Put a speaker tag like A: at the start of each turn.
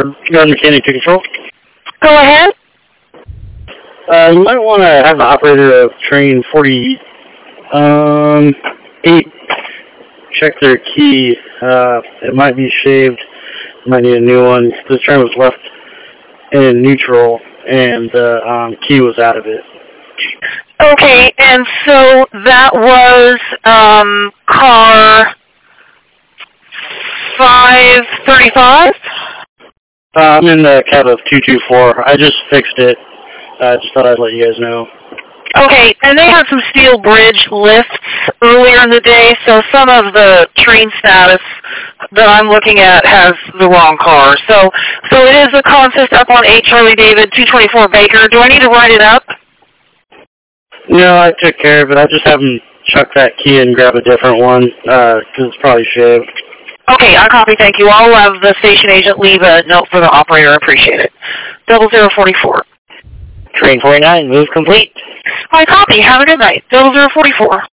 A: Ground mechanic to control.
B: Go ahead.
A: You might want to have the operator of train 48 check their key. It might be shaved. Might need a new one. This train was left in neutral, and the key was out of it.
B: Okay, and so that was car 535?
A: I'm in the cab of 224. I just fixed it. I just thought I'd let you guys know.
B: Okay, and they had some steel bridge lifts earlier in the day, so some of the train status that I'm looking at has the wrong car. So it is a consist up on 8 Charlie David, 224 Baker. Do I need to write it up?
A: No, I took care of it. I just have them chuck that key and grab a different one, because it's probably shaved.
B: Okay, I copy, thank you. I'll have the station agent leave a note for the operator. I appreciate it. 0044.
C: Train 49, move complete.
B: I copy. Have a good night. 0044.